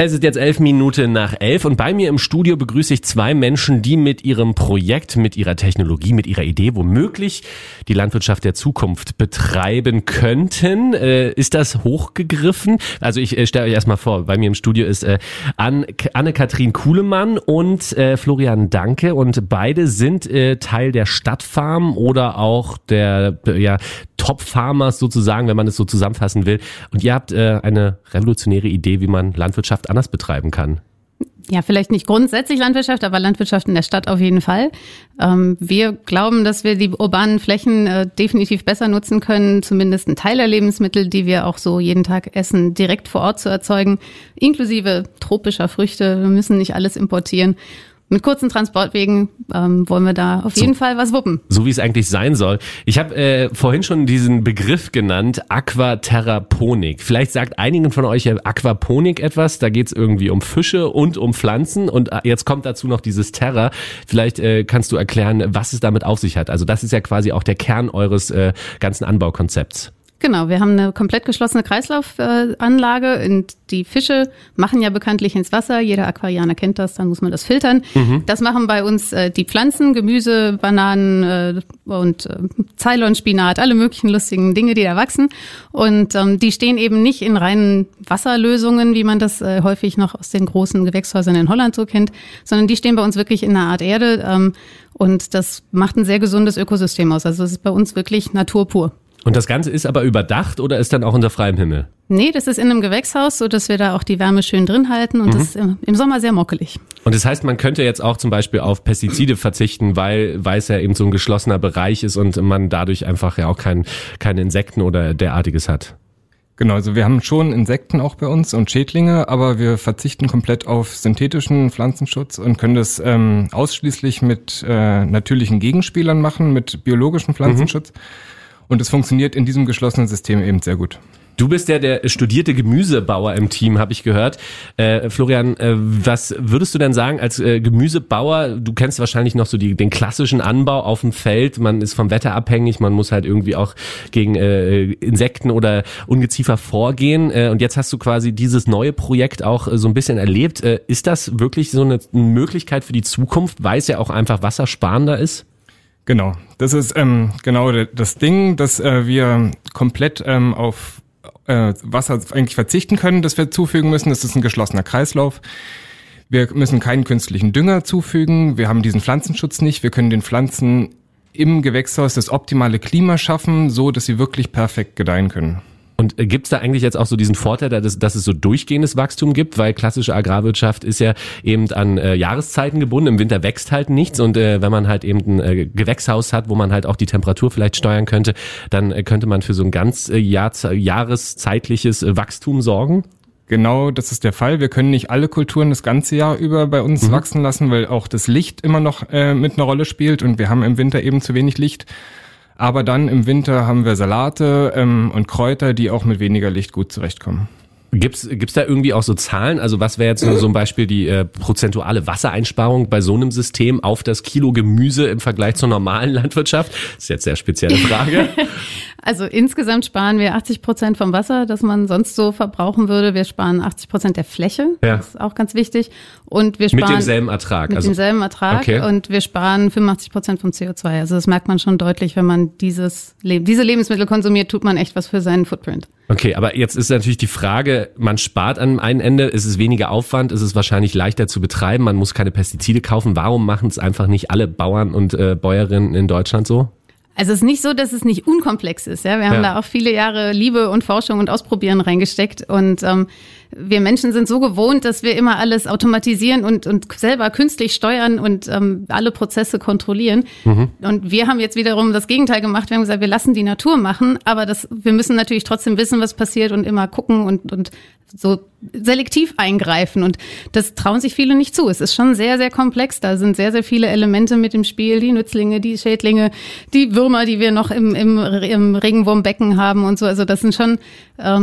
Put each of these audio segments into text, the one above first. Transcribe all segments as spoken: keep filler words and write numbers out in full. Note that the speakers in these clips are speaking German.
Es ist jetzt elf Minuten nach elf und bei mir im Studio begrüße ich zwei Menschen, die mit ihrem Projekt, mit ihrer Technologie, mit ihrer Idee womöglich die Landwirtschaft der Zukunft betreiben könnten. Äh, ist das hochgegriffen? Also ich äh, stelle euch erstmal vor, bei mir im Studio ist äh, Ann- Anne-Kathrin Kuhlemann und äh, Florian Danke und beide sind äh, Teil der Stadtfarm oder auch der äh, ja, Top Farmers sozusagen, wenn man es so zusammenfassen will. Und ihr habt äh, eine revolutionäre Idee, wie man Landwirtschaft anders betreiben kann. Ja, vielleicht nicht grundsätzlich Landwirtschaft, aber Landwirtschaft in der Stadt auf jeden Fall. Ähm, wir glauben, dass wir die urbanen Flächen äh, definitiv besser nutzen können, zumindest ein Teil der Lebensmittel, die wir auch so jeden Tag essen, direkt vor Ort zu erzeugen, inklusive tropischer Früchte. Wir müssen nicht alles importieren. Mit kurzen Transportwegen ähm, wollen wir da auf jeden so, Fall was wuppen. So wie es eigentlich sein soll. Ich habe äh, vorhin schon diesen Begriff genannt, Aquaterraponik. Vielleicht sagt einigen von euch ja Aquaponik etwas. Da geht es irgendwie um Fische und um Pflanzen. Und jetzt kommt dazu noch dieses Terra. Vielleicht äh, kannst du erklären, was es damit auf sich hat. Also das ist ja quasi auch der Kern eures äh, ganzen Anbaukonzepts. Genau, wir haben eine komplett geschlossene Kreislaufanlage und die Fische machen ja bekanntlich ins Wasser. Jeder Aquarianer kennt das, dann muss man das filtern. Mhm. Das machen bei uns äh, die Pflanzen, Gemüse, Bananen äh, und äh, Ceylon-Spinat, alle möglichen lustigen Dinge, die da wachsen. Und ähm, die stehen eben nicht in reinen Wasserlösungen, wie man das äh, häufig noch aus den großen Gewächshäusern in Holland so kennt, sondern die stehen bei uns wirklich in einer Art Erde. Ähm, und das macht ein sehr gesundes Ökosystem aus. Also es ist bei uns wirklich Natur pur. Und das Ganze ist aber überdacht oder ist dann auch unter freiem Himmel? Nee, das ist in einem Gewächshaus, so dass wir da auch die Wärme schön drin halten und mhm. das ist im Sommer sehr mockelig. Und das heißt, man könnte jetzt auch zum Beispiel auf Pestizide verzichten, weil, weil es ja eben so ein geschlossener Bereich ist und man dadurch einfach ja auch kein, keine Insekten oder derartiges hat. Genau, also wir haben schon Insekten auch bei uns und Schädlinge, aber wir verzichten komplett auf synthetischen Pflanzenschutz und können das ähm, ausschließlich mit äh, natürlichen Gegenspielern machen, mit biologischem Pflanzenschutz. Mhm. Und es funktioniert in diesem geschlossenen System eben sehr gut. Du bist ja der studierte Gemüsebauer im Team, habe ich gehört. Äh, Florian, äh, was würdest du denn sagen als äh, Gemüsebauer? Du kennst wahrscheinlich noch so die, den klassischen Anbau auf dem Feld. Man ist vom Wetter abhängig, man muss halt irgendwie auch gegen äh, Insekten oder Ungeziefer vorgehen. Äh, und jetzt hast du quasi dieses neue Projekt auch äh, so ein bisschen erlebt. Äh, ist das wirklich so eine Möglichkeit für die Zukunft, weil es ja auch einfach wassersparender ist? Genau, das ist ähm, genau das Ding, dass äh, wir komplett ähm, auf äh, Wasser eigentlich verzichten können, das wir zufügen müssen. Das ist ein geschlossener Kreislauf. Wir müssen keinen künstlichen Dünger zufügen. Wir haben diesen Pflanzenschutz nicht. Wir können den Pflanzen im Gewächshaus das optimale Klima schaffen, so dass sie wirklich perfekt gedeihen können. Und gibt es da eigentlich jetzt auch so diesen Vorteil, dass, dass es so durchgehendes Wachstum gibt? Weil klassische Agrarwirtschaft ist ja eben an äh, Jahreszeiten gebunden. Im Winter wächst halt nichts. Und äh, wenn man halt eben ein äh, Gewächshaus hat, wo man halt auch die Temperatur vielleicht steuern könnte, dann äh, könnte man für so ein ganz äh, Jahr, jahreszeitliches äh, Wachstum sorgen. Genau, das ist der Fall. Wir können nicht alle Kulturen das ganze Jahr über bei uns mhm. wachsen lassen, weil auch das Licht immer noch äh, mit einer Rolle spielt. Und wir haben im Winter eben zu wenig Licht. Aber dann im Winter haben wir Salate ähm, und Kräuter, die auch mit weniger Licht gut zurechtkommen. Gibt's gibt's da irgendwie auch so Zahlen? Also was wäre jetzt so, so ein Beispiel die äh, prozentuale Wassereinsparung bei so einem System auf das Kilo Gemüse im Vergleich zur normalen Landwirtschaft? Das ist jetzt eine sehr spezielle Frage. Also insgesamt sparen wir achtzig Prozent vom Wasser, das man sonst so verbrauchen würde. Wir sparen achtzig Prozent der Fläche, ja. Das ist auch ganz wichtig. Und wir sparen mit demselben Ertrag. Mit also, demselben Ertrag okay. Und wir sparen fünfundachtzig Prozent vom C O zwei. Also das merkt man schon deutlich, wenn man dieses diese Lebensmittel konsumiert, tut man echt was für seinen Footprint. Okay, aber jetzt ist natürlich die Frage, man spart an einem Ende, ist es weniger Aufwand, ist es wahrscheinlich leichter zu betreiben, man muss keine Pestizide kaufen. Warum machen es einfach nicht alle Bauern und äh, Bäuerinnen in Deutschland so? Also es ist nicht so, dass es nicht unkomplex ist. Ja, wir haben ja. da auch viele Jahre Liebe und Forschung und Ausprobieren reingesteckt und ähm, wir Menschen sind so gewohnt, dass wir immer alles automatisieren und und selber künstlich steuern und ähm, alle Prozesse kontrollieren. Mhm. Und wir haben jetzt wiederum das Gegenteil gemacht. Wir haben gesagt, wir lassen die Natur machen, aber das wir müssen natürlich trotzdem wissen, was passiert und immer gucken und und so selektiv eingreifen. Und das trauen sich viele nicht zu. Es ist schon sehr, sehr komplex. Da sind sehr, sehr viele Elemente mit im Spiel. Die Nützlinge, die Schädlinge, die Würmer, die wir noch im, im, im Regenwurmbecken haben und so. Also das sind schon, ähm,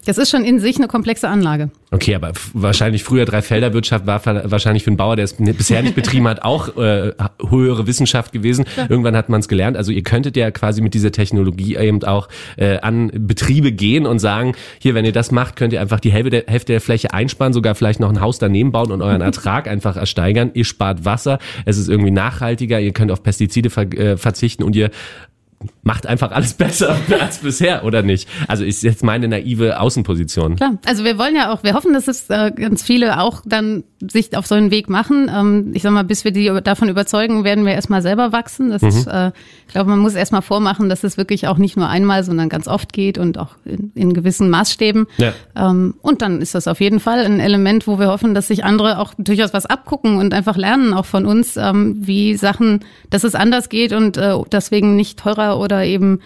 Das ist schon in sich eine komplexe Anlage. Okay, aber f- wahrscheinlich früher Dreifelderwirtschaft war fa- wahrscheinlich für einen Bauer, der es n- bisher nicht betrieben hat, auch äh, höhere Wissenschaft gewesen. Ja. Irgendwann hat man es gelernt. Also ihr könntet ja quasi mit dieser Technologie eben auch äh, an Betriebe gehen und sagen, hier, wenn ihr das macht, könnt ihr einfach die Hälfte der, Hälfte der Fläche einsparen, sogar vielleicht noch ein Haus daneben bauen und euren Ertrag einfach ersteigern. Ihr spart Wasser, es ist irgendwie nachhaltiger, ihr könnt auf Pestizide ver- äh, verzichten und ihr macht einfach alles besser als bisher, oder nicht? Also ist jetzt meine naive Außenposition. Klar, also wir wollen ja auch, wir hoffen, dass es äh, ganz viele auch dann sich auf so einen Weg machen. Ähm, ich sag mal, bis wir die davon überzeugen, werden wir erstmal selber wachsen. Das mhm. ist, äh, ich glaube, man muss erstmal vormachen, dass es wirklich auch nicht nur einmal, sondern ganz oft geht und auch in, in gewissen Maßstäben. Ja. Ähm, und dann ist das auf jeden Fall ein Element, wo wir hoffen, dass sich andere auch durchaus was abgucken und einfach lernen, auch von uns, ähm, wie Sachen, dass es anders geht und äh, deswegen nicht teurer oder eben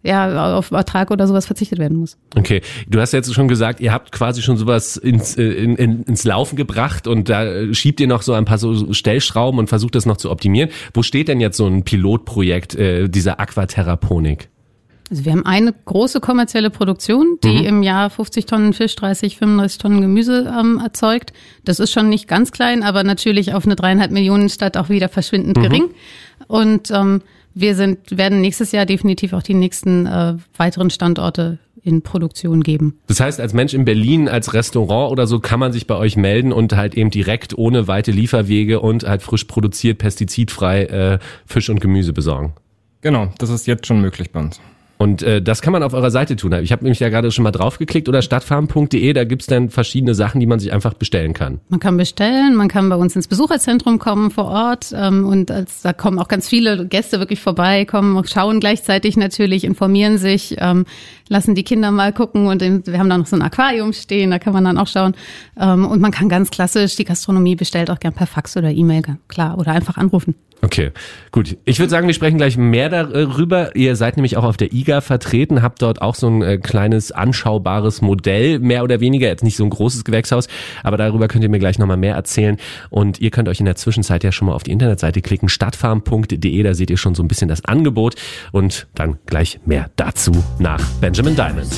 ja auf Ertrag oder sowas verzichtet werden muss. Okay, du hast jetzt schon gesagt, ihr habt quasi schon sowas ins, äh, in, in, ins Laufen gebracht und da schiebt ihr noch so ein paar so Stellschrauben und versucht das noch zu optimieren. Wo steht denn jetzt so ein Pilotprojekt äh, dieser Aquaterraponik? Also wir haben eine große kommerzielle Produktion, die mhm. im Jahr fünfzig Tonnen Fisch, dreißig, fünfunddreißig Tonnen Gemüse ähm, erzeugt. Das ist schon nicht ganz klein, aber natürlich auf eine dreieinhalb Millionen Stadt auch wieder verschwindend mhm. gering. Und ähm, wir sind, werden nächstes Jahr definitiv auch die nächsten äh, weiteren Standorte in Produktion geben. Das heißt, als Mensch in Berlin, als Restaurant oder so, kann man sich bei euch melden und halt eben direkt ohne weite Lieferwege und halt frisch produziert, pestizidfrei äh, Fisch und Gemüse besorgen. Genau, das ist jetzt schon möglich bei uns. Und äh, das kann man auf eurer Seite tun. Ich habe nämlich ja gerade schon mal draufgeklickt oder stadtfarm punkt de, da gibt's dann verschiedene Sachen, die man sich einfach bestellen kann. Man kann bestellen, man kann bei uns ins Besucherzentrum kommen vor Ort ähm, und als, da kommen auch ganz viele Gäste wirklich vorbei, kommen, schauen gleichzeitig natürlich, informieren sich, ähm, lassen die Kinder mal gucken und wir haben da noch so ein Aquarium stehen, da kann man dann auch schauen. Ähm, und man kann ganz klassisch die Gastronomie bestellt auch gern per Fax oder E-Mail, klar, oder einfach anrufen. Okay, gut. Ich würde sagen, wir sprechen gleich mehr darüber. Ihr seid nämlich auch auf der I G A vertreten, habt dort auch so ein äh, kleines anschaubares Modell, mehr oder weniger, jetzt nicht so ein großes Gewächshaus, aber darüber könnt ihr mir gleich nochmal mehr erzählen. Und ihr könnt euch in der Zwischenzeit ja schon mal auf die Internetseite klicken, stadtfarm punkt de, da seht ihr schon so ein bisschen das Angebot und dann gleich mehr dazu nach Benjamin Diamond.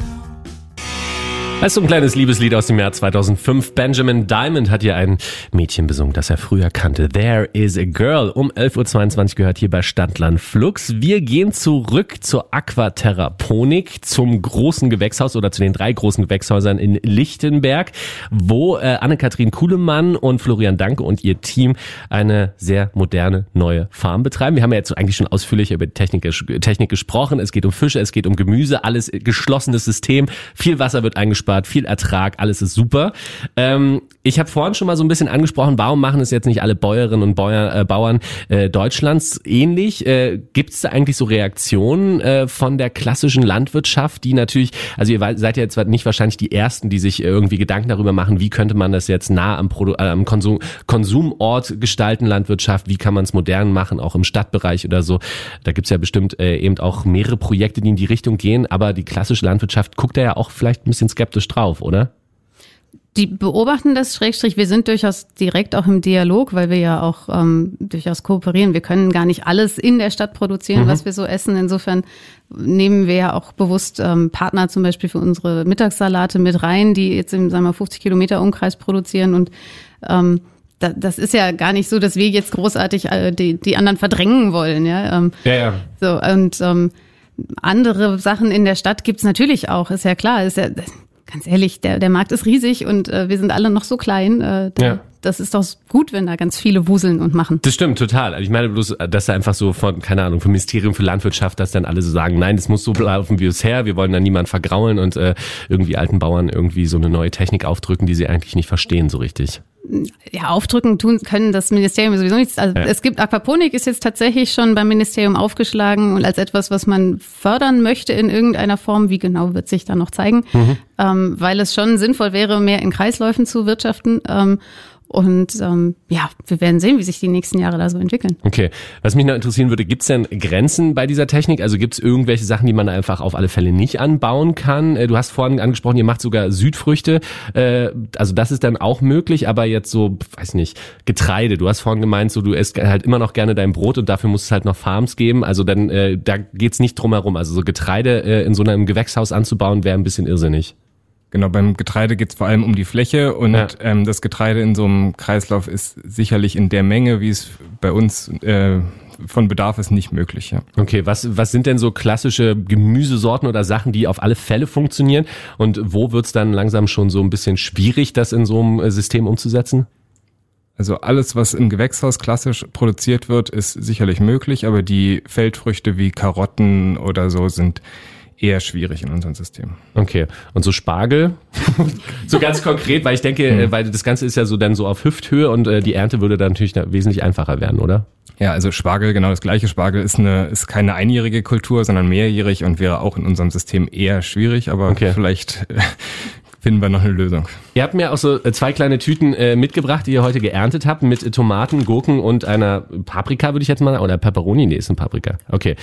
Das ist so ein kleines Liebeslied aus dem Jahr zweitausendfünf. Benjamin Diamond hat hier ein Mädchen besungen, das er früher kannte. There is a Girl. Um elf Uhr zweiundzwanzig gehört hier bei Stadtland Flux. Wir gehen zurück zur Aquaterraponik, zum großen Gewächshaus oder zu den drei großen Gewächshäusern in Lichtenberg, wo äh, Anne-Kathrin Kuhlemann und Florian Danke und ihr Team eine sehr moderne neue Farm betreiben. Wir haben ja jetzt eigentlich schon ausführlich über die Technik, Technik gesprochen. Es geht um Fische, es geht um Gemüse, alles geschlossenes System. Viel Wasser wird eingespart, viel Ertrag, alles ist super. Ähm, ich habe vorhin schon mal so ein bisschen angesprochen, warum machen es jetzt nicht alle Bäuerinnen und Bauer, äh, Bauern äh, Deutschlands ähnlich? Äh, Gibt es da eigentlich so Reaktionen äh, von der klassischen Landwirtschaft, die natürlich, also ihr seid ja jetzt nicht wahrscheinlich die Ersten, die sich irgendwie Gedanken darüber machen, wie könnte man das jetzt nah am, Produ- äh, am Konsum- Konsumort gestalten, Landwirtschaft, wie kann man es modern machen, auch im Stadtbereich oder so. Da gibt's ja bestimmt äh, eben auch mehrere Projekte, die in die Richtung gehen, aber die klassische Landwirtschaft guckt da ja auch vielleicht ein bisschen skeptisch drauf, oder? Die beobachten das, Schrägstrich, wir sind durchaus direkt auch im Dialog, weil wir ja auch ähm, durchaus kooperieren. Wir können gar nicht alles in der Stadt produzieren, mhm. was wir so essen. Insofern nehmen wir ja auch bewusst ähm, Partner zum Beispiel für unsere Mittagssalate mit rein, die jetzt im, sagen wir, fünfzig Kilometer Umkreis produzieren. Und ähm, da, das ist ja gar nicht so, dass wir jetzt großartig äh, die, die anderen verdrängen wollen. Ja, ähm, ja, ja. So, und ähm, andere Sachen in der Stadt gibt's natürlich auch, ist ja klar, ist ja... Ganz ehrlich, der, der Markt ist riesig und äh, wir sind alle noch so klein. Äh, da, ja. Das ist doch gut, wenn da ganz viele wuseln und machen. Das stimmt, total. Ich meine bloß, dass da einfach so von, keine Ahnung, vom Ministerium für Landwirtschaft, dass dann alle so sagen, nein, das muss so laufen wie bisher, wir wollen da niemanden vergraulen und äh, irgendwie alten Bauern irgendwie so eine neue Technik aufdrücken, die sie eigentlich nicht verstehen so richtig. Ja, aufdrücken tun können das Ministerium sowieso nichts. Also ja. Es gibt Aquaponik, ist jetzt tatsächlich schon beim Ministerium aufgeschlagen und als etwas, was man fördern möchte in irgendeiner Form. Wie genau wird sich dann noch zeigen, mhm. ähm, weil es schon sinnvoll wäre, mehr in Kreisläufen zu wirtschaften. Ähm, Und ähm, ja, wir werden sehen, wie sich die nächsten Jahre da so entwickeln. Okay, was mich noch interessieren würde, gibt es denn Grenzen bei dieser Technik? Also gibt es irgendwelche Sachen, die man einfach auf alle Fälle nicht anbauen kann? Du hast vorhin angesprochen, ihr macht sogar Südfrüchte. Also das ist dann auch möglich, aber jetzt so, weiß nicht, Getreide. Du hast vorhin gemeint, so du isst halt immer noch gerne dein Brot und dafür muss es halt noch Farms geben. Also dann, da geht's nicht drum herum. Also so Getreide in so einem Gewächshaus anzubauen, wäre ein bisschen irrsinnig. Genau, beim Getreide geht es vor allem um die Fläche und ja. ähm, das Getreide in so einem Kreislauf ist sicherlich in der Menge, wie es bei uns äh, von Bedarf ist, nicht möglich. Ja. Okay, was was sind denn so klassische Gemüsesorten oder Sachen, die auf alle Fälle funktionieren und wo wird's dann langsam schon so ein bisschen schwierig, das in so einem System umzusetzen? Also alles, was im Gewächshaus klassisch produziert wird, ist sicherlich möglich, aber die Feldfrüchte wie Karotten oder so sind eher schwierig in unserem System. Okay. Und so Spargel? So ganz konkret, weil ich denke, mhm. weil das Ganze ist ja so dann so auf Hüfthöhe und äh, die Ernte würde dann natürlich wesentlich einfacher werden, oder? Ja, also Spargel, genau das gleiche. Spargel ist eine ist keine einjährige Kultur, sondern mehrjährig und wäre auch in unserem System eher schwierig, aber okay. vielleicht äh, finden wir noch eine Lösung. Ihr habt mir auch so zwei kleine Tüten äh, mitgebracht, die ihr heute geerntet habt, mit Tomaten, Gurken und einer Paprika, würde ich jetzt mal, oder Peperoni, nee, ist ein Paprika. Okay,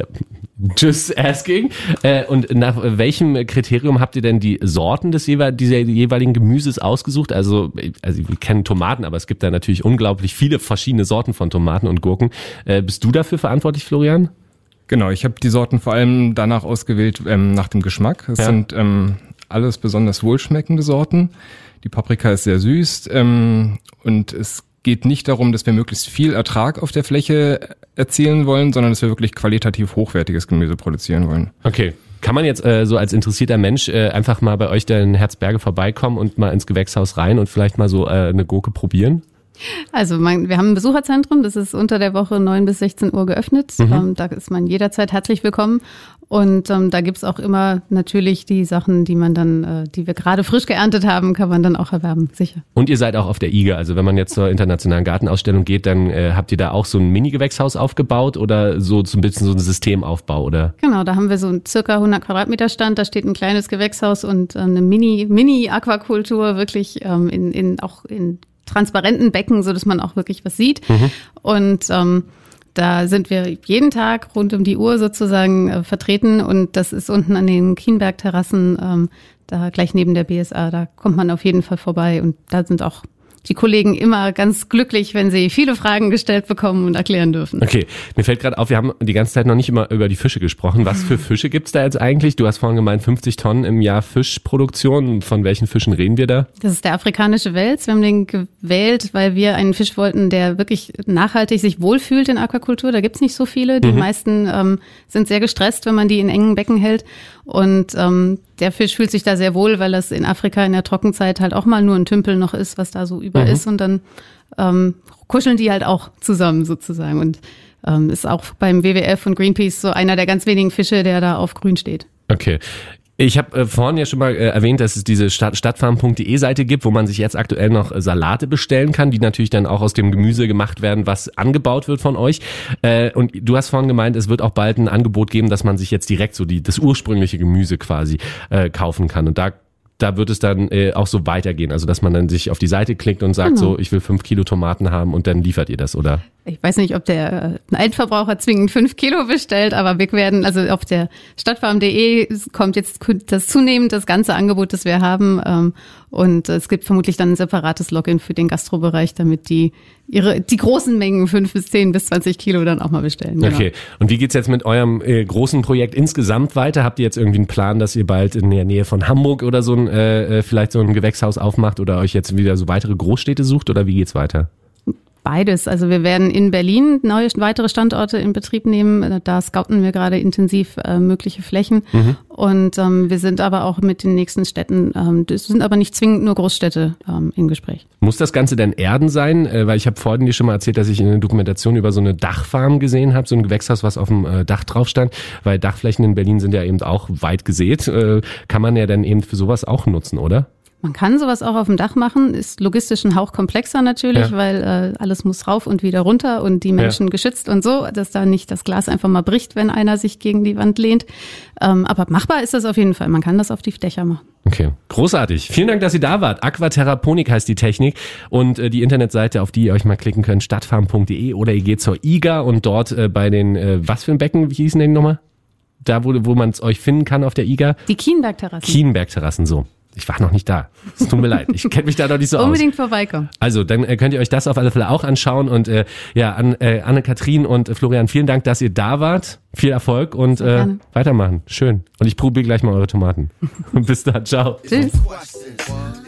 just asking. Äh, und nach welchem Kriterium habt ihr denn die Sorten des jeweil, dieser jeweiligen Gemüses ausgesucht? Also, also wir kennen Tomaten, aber es gibt da natürlich unglaublich viele verschiedene Sorten von Tomaten und Gurken. Äh, bist du dafür verantwortlich, Florian? Genau, ich habe die Sorten vor allem danach ausgewählt, ähm, nach dem Geschmack. Es ja. sind ähm, alles besonders wohlschmeckende Sorten. Die Paprika ist sehr süß ähm, und es geht nicht darum, dass wir möglichst viel Ertrag auf der Fläche erzielen wollen, sondern dass wir wirklich qualitativ hochwertiges Gemüse produzieren wollen. Okay. Kann man jetzt äh, so als interessierter Mensch äh, einfach mal bei euch da in Herzberge vorbeikommen und mal ins Gewächshaus rein und vielleicht mal so äh, eine Gurke probieren? Also mein, wir haben ein Besucherzentrum, das ist unter der Woche neun bis sechzehn Uhr geöffnet. Mhm. Ähm, da ist man jederzeit herzlich willkommen. Und ähm, da gibt's auch immer natürlich die Sachen, die man dann, äh, die wir gerade frisch geerntet haben, kann man dann auch erwerben, sicher. Und ihr seid auch auf der I G A, also wenn man jetzt zur internationalen Gartenausstellung geht, dann äh, habt ihr da auch so ein Mini-Gewächshaus aufgebaut oder so, so ein bisschen so ein Systemaufbau, oder? Genau, da haben wir so einen circa hundert Quadratmeter Stand, da steht ein kleines Gewächshaus und äh, eine Mini, Mini-Aquakultur, wirklich ähm, in, in auch in transparenten Becken, so dass man auch wirklich was sieht. Mhm. Und ähm, da sind wir jeden Tag rund um die Uhr sozusagen äh, vertreten und das ist unten an den Kienberg-Terrassen, ähm, da gleich neben der B S A, da kommt man auf jeden Fall vorbei und da sind auch die Kollegen immer ganz glücklich, wenn sie viele Fragen gestellt bekommen und erklären dürfen. Okay, mir fällt gerade auf, wir haben die ganze Zeit noch nicht immer über die Fische gesprochen. Was für Fische gibt's da jetzt eigentlich? Du hast vorhin gemeint, fünfzig Tonnen im Jahr Fischproduktion. Von welchen Fischen reden wir da? Das ist der afrikanische Wels. Wir haben den gewählt, weil wir einen Fisch wollten, der wirklich nachhaltig sich wohlfühlt in Aquakultur. Da gibt's nicht so viele. Die mhm. meisten ähm, sind sehr gestresst, wenn man die in engen Becken hält. Und ähm, der Fisch fühlt sich da sehr wohl, weil das in Afrika in der Trockenzeit halt auch mal nur ein Tümpel noch ist, was da so über mhm. ist. Und dann ähm, kuscheln die halt auch zusammen sozusagen. Und ähm, ist auch beim W W F und Greenpeace so einer der ganz wenigen Fische, der da auf grün steht. Okay. Ich habe äh, vorhin ja schon mal äh, erwähnt, dass es diese Stadt, stadtfarm punkt de Seite gibt, wo man sich jetzt aktuell noch äh, Salate bestellen kann, die natürlich dann auch aus dem Gemüse gemacht werden, was angebaut wird von euch. Äh, und du hast vorhin gemeint, es wird auch bald ein Angebot geben, dass man sich jetzt direkt so die das ursprüngliche Gemüse quasi äh, kaufen kann. Und da da wird es dann äh, auch so weitergehen, also dass man dann sich auf die Seite klickt und sagt, genau. so, ich will fünf Kilo Tomaten haben und dann liefert ihr das, oder? Ich weiß nicht, ob der Endverbraucher zwingend fünf Kilo bestellt, aber wir werden, also auf der stadtfarm punkt de kommt jetzt das zunehmend das ganze Angebot, das wir haben. Ähm, und es gibt vermutlich dann ein separates Login für den Gastrobereich, damit die ihre die großen Mengen fünf bis zehn bis zwanzig Kilo dann auch mal bestellen. Genau. Okay. Und wie geht's jetzt mit eurem äh, großen Projekt insgesamt weiter? Habt ihr jetzt irgendwie einen Plan, dass ihr bald in der Nähe von Hamburg oder so ein äh, vielleicht so ein Gewächshaus aufmacht oder euch jetzt wieder so weitere Großstädte sucht oder wie geht's weiter? Beides. Also wir werden in Berlin neue weitere Standorte in Betrieb nehmen. Da scouten wir gerade intensiv äh, mögliche Flächen. Mhm. Und ähm, wir sind aber auch mit den nächsten Städten, ähm, das sind aber nicht zwingend nur Großstädte ähm, im Gespräch. Muss das Ganze denn Erden sein? Äh, weil ich habe vorhin dir schon mal erzählt, dass ich in einer Dokumentation über so eine Dachfarm gesehen habe, so ein Gewächshaus, was auf dem äh, Dach drauf stand. Weil Dachflächen in Berlin sind ja eben auch weit gesät. Äh, kann man ja dann eben für sowas auch nutzen, oder? Man kann sowas auch auf dem Dach machen, ist logistisch ein Hauch komplexer natürlich, ja. weil äh, alles muss rauf und wieder runter und die Menschen ja. geschützt und so, dass da nicht das Glas einfach mal bricht, wenn einer sich gegen die Wand lehnt. Ähm, aber machbar ist das auf jeden Fall, man kann das auf die Dächer machen. Okay, großartig. Vielen Dank, dass ihr da wart. Aquaterraponik heißt die Technik und äh, die Internetseite, auf die ihr euch mal klicken könnt, stadtfarm punkt de oder ihr geht zur I G A und dort äh, bei den, äh, was für ein Becken, wie hießen die nochmal? Da, wo, wo man es euch finden kann auf der I G A? Die Kienberg-Terrassen. Kienberg-Terrassen, so. Ich war noch nicht da. Es tut mir leid. Ich kenne mich da noch nicht so Unbedingt aus. Unbedingt vorbeikommen. Also, dann äh, könnt ihr euch das auf alle Fälle auch anschauen. Und äh, ja, an äh, Anne-Kathrin und äh, Florian, vielen Dank, dass ihr da wart. Viel Erfolg und äh, weitermachen. Schön. Und ich probiere gleich mal eure Tomaten. Bis dann. Ciao. Tschüss.